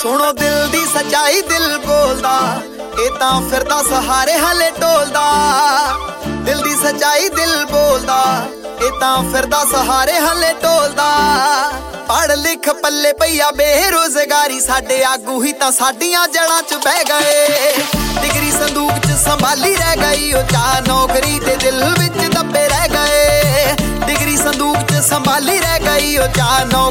सुनो दिल दी सच्चाई दिल बोलदा ए तां फिरदा सहारे हले टोलदा दिल दी सच्चाई दिल बोलदा ए तां फिरदा सहारे हले टोलदा पढ़ लिख पल्ले पईया बेरोजगारी साडे आगू ही तां साडियां जड़ां च बह गए डिग्री संदूक च संभाली रह गई ओ चा नौकरी ते दिल विच दबे रह गए डिग्री संदूक च संभाली रह गई ओ चा नौकरी